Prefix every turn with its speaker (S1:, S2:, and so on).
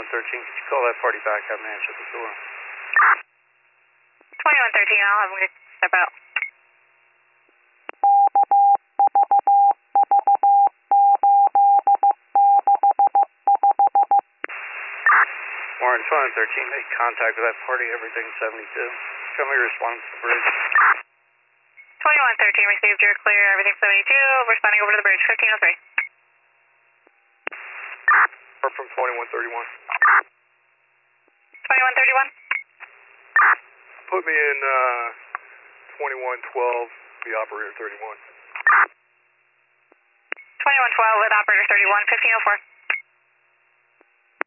S1: 2113, could you call that party back? Have an answer at the door.
S2: 2113, I'll have them step out.
S1: Warren 2113, make contact with that party, everything 72. Tell me your response to the bridge.
S2: 2113, received, you're clear, everything 72, responding over to the bridge, 1503.
S3: Or from 2131.
S2: 2131?
S3: Put me in 2112, the operator 31.
S2: 2112 with operator 31, 1504.